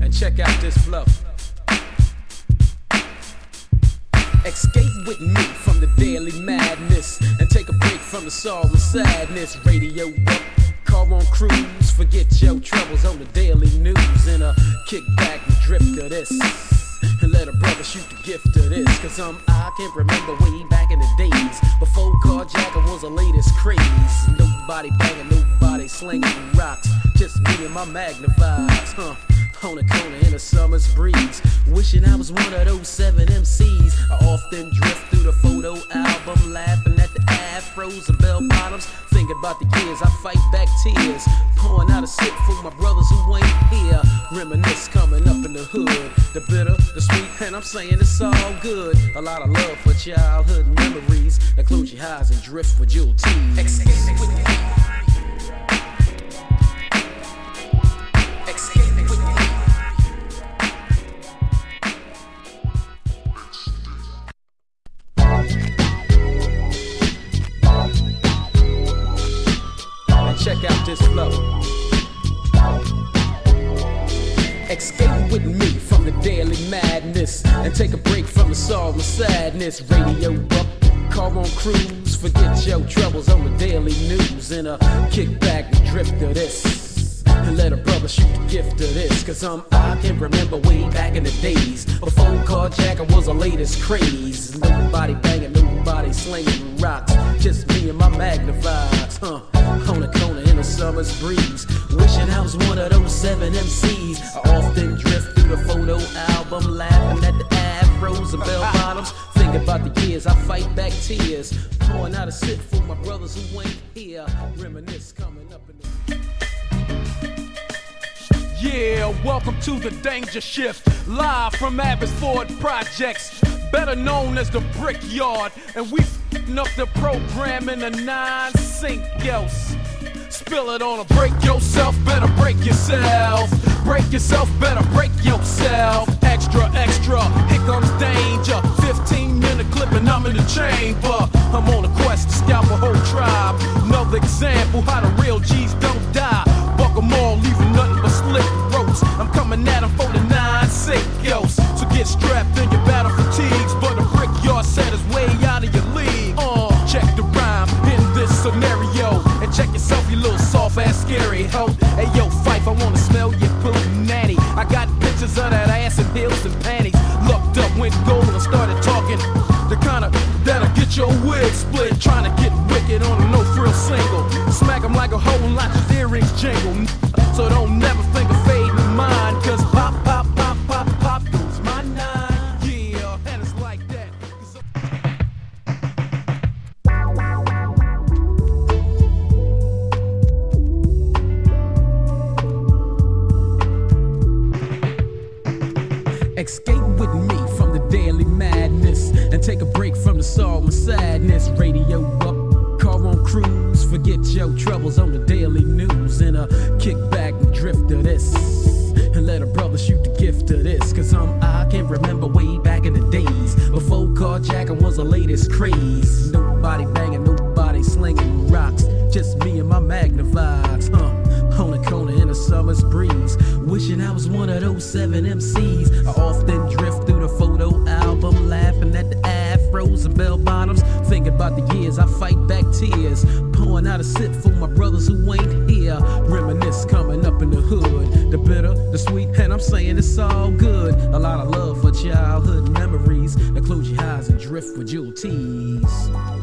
And check out this flow. Escape with me from the daily madness and take a break from the sorrow and sadness. Radio up, car on cruise, forget your troubles on the daily news. And kick back and drift to this and let a brother shoot the gift of this. Cause I can't remember way back in the days before carjacking was the latest craze. Nobody banging, nobody slinging rocks, just me and my magnifies, on the corner in a summer's breeze. Wishing I was one of those 7 MCs. I often drift through the photo album, laughing at the afros and bell bottoms. Thinking about the years, I fight back tears, pouring out a sip for my brothers who ain't here. Reminisce coming up in the hood, the bitter, the sweet, and I'm saying it's all good. A lot of love for childhood memories. Now close your eyes and drift with your teeth. Escape with me. Check out this flow. Escape with me from the daily madness and take a break from the sorrow and sadness. Radio up, car on cruise, forget your troubles on the daily news. And kick back and drift to this and let a brother shoot the gift of this. Cause I can remember way back in the days before carjacking was the latest craze. Nobody banging, nobody slinging rocks, just me and my magnifies, on the corner in a summer's breeze. Wishing I was one of those 7 MCs. I often drift through the photo album, laughing at the afros and bell bottoms. Thinking about the years, I fight back tears, pouring out a sip for my brothers who ain't here. Reminisce coming up in the... Yeah, welcome to the Danger Shift, live from Abbotsford Projects, better known as the Brickyard, and we f***ing up the program in a 9-sync, yo. Spill it on a break yourself, better break yourself. Break yourself, better break yourself. Extra, extra, here comes danger. 15-minute clip and I'm in the chamber. I'm on a quest to scalp a whole tribe. Another example how the real G's don't die. Buck 'em all, leaving nothing but slick ropes. I'm coming at 'em for the 9-sync, yo. So get strapped in your battle fatigues, but the Brickyard set is way out of your league. Check the rhyme in this scenario, and check yourself, you little soft-ass scary hoe. Hey yo, Fife, I wanna smell your booty natty. I got pictures of that ass in heels and panties. Looked up, went gold, and started talking the kind of that'll get your wig split. Trying to get wicked on a no-frill single. Smack 'em like a hoe and watch his earrings jingle. So don't never think of fading mine, cause pop, pop, pop, pop, pop goes my 9. Yeah, and it's like that. Escape with me from the daily madness and take a break from the sorrow and sadness. Radio up, car on cruise, forget your troubles on the daily news. And kick back and drift to this and let a brother shoot the gift of this. Cause I can remember way back in the days before carjacking was the latest craze. Nobody banging, nobody slinging rocks, just me and my magnifies, on the corner in a summer's breeze. Wishing I was one of those 7 MCs. I often drift through the photo album, laughing at the afros and bell bottoms. Thinking about the years, I fight back tears, pouring out a sip for my brothers who ain't here. Reminisce coming up in the hood, the bitter, the sweet, and I'm saying it's all good. A lot of love for childhood memories. Now close your eyes and drift with your tease.